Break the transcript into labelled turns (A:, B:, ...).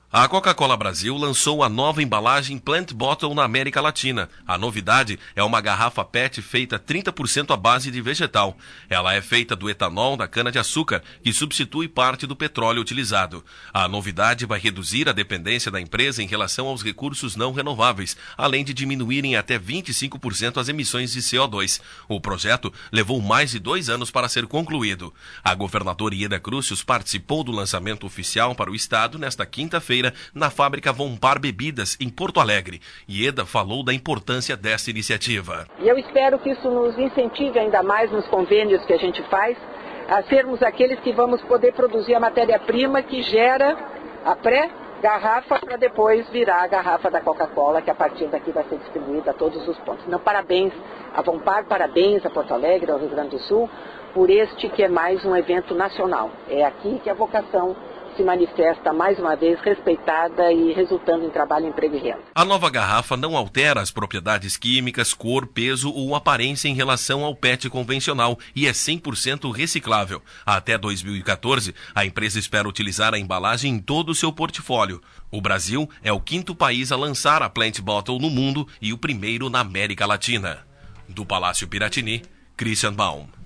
A: A Coca-Cola Brasil lançou a nova embalagem Plant Bottle na América Latina. A novidade é uma garrafa PET feita 30% à base de vegetal. Ela é feita do etanol da cana-de-açúcar, que substitui parte do petróleo utilizado. A novidade vai reduzir a dependência da empresa em relação aos recursos não renováveis, além de diminuir em até 25% as emissões de CO2. O projeto levou mais de 2 anos para ser concluído. A governadora Ieda Crucius participou do lançamento oficial para o estado nesta quinta-feira, na fábrica Vompar Bebidas, em Porto Alegre. Ieda falou da importância dessa iniciativa.
B: E eu espero que isso nos incentive ainda mais nos convênios que a gente faz, a sermos aqueles que vamos poder produzir a matéria-prima que gera a pré-garrafa para depois virar a garrafa da Coca-Cola, que a partir daqui vai ser distribuída a todos os pontos. Então, parabéns a Vompar, parabéns a Porto Alegre, ao Rio Grande do Sul, por este que é mais um evento nacional. É aqui que a vocação se manifesta mais uma vez respeitada e resultando em trabalho, emprego e renda.
A: A nova garrafa não altera as propriedades químicas, cor, peso ou aparência em relação ao PET convencional e é 100% reciclável. Até 2014, a empresa espera utilizar a embalagem em todo o seu portfólio. O Brasil é o 5º país a lançar a Plant Bottle no mundo e o primeiro na América Latina. Do Palácio Piratini, Christian Baum.